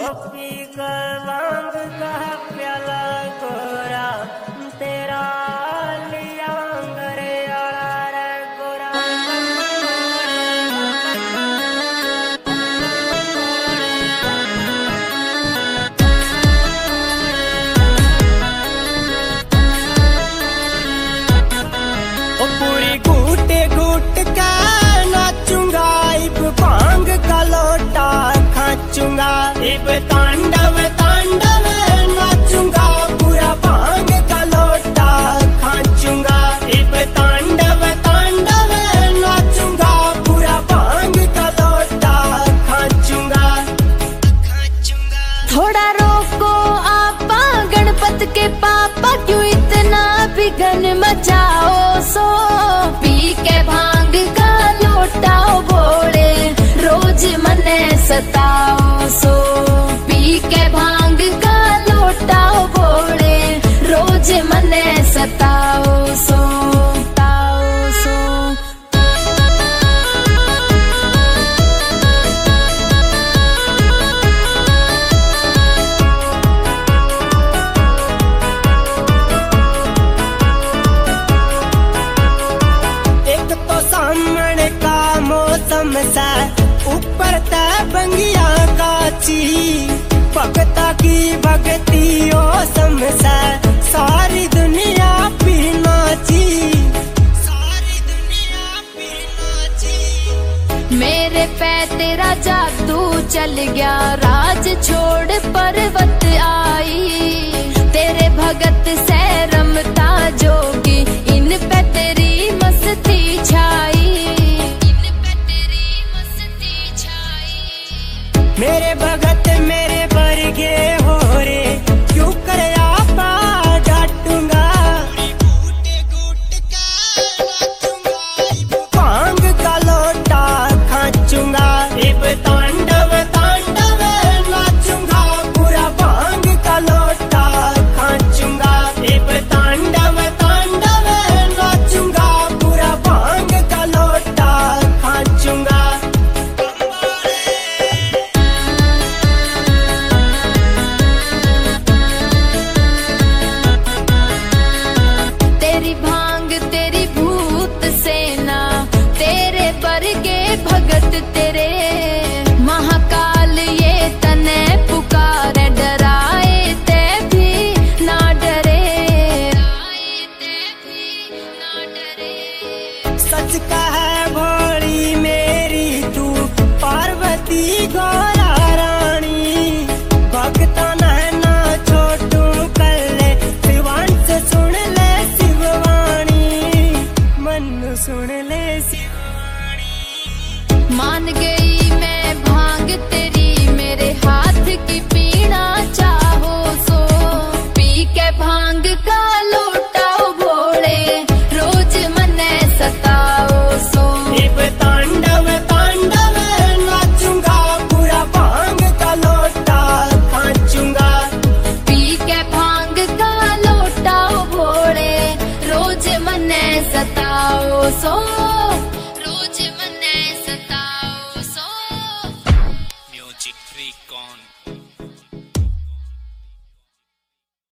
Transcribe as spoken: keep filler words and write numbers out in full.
P कर भांग का प्याला गोरा तेरा लिया अंगरे आला रे गोरा। ओ पूरी घूटे घूट का नाचूंगा इब भांग का लोटा खाचूंगा इब तांडव तांडव नाचूंगा पूरा भांग का लोटा खाचूंगा इब तांडव तांडव नाचूंगा पूरा भांग का लोटा खाचूंगा खाचूंगा। थोड़ा रोको आपा गणपत के पापा क्यों इतना बिघन मचाओ सो पी के भांग का लोटाओ बोले रोज मने सताओ सो पी के भांग का लोटाओ बोले रोज मने सताओ सो ताओ सो। एक तो सामने का मौसम सा ऊपर ता बंगिया काची भगता की भगती ओ समसा सारी दुनिया पी नाची सारी दुनिया पी नाची। मेरे पे तेरा जादू चल गया राज छोड़ पर्वत आई तेरे भगत से रमता जोगी इन पे तेरी मस्ती छाई इन पे तेरी मस्ती छाई। मेरे भगत मेरे बरगे हो रे क्यों कर आपा डांटूंगा भांग का लोटा खाचूंगा इब तांडव तांडव नाचूंगा पूरा भांग का लोटा खाचूंगा इब तांडव तांडव नाचूंगा पूरा भांग का लोटा खाचूंगा। तेरी भांग तेरी भूत सेना तेरे बरगे भगत तेरे महाकाल ये तने पुकारे डराए ते भी ना डरे डराए ते भी ना डरे। सच का है भोली मेरी तू पार्वती गौरा रानी भगता नैना छोटू कर ले शिवांश सुन ले शिववाणी मन सुन ले शिववाणी। मान गई मैं भांग तेरी मेरे हाथ की पीना चाहो सो पी के भांग का लोटाओ भोले रोज मने सताओ सो इब तांडव तांडव नाचूंगा पूरा भांग का लोटा खाचूंगा पी के भांग का लोटाओ भोले रोज मने सताओ सो।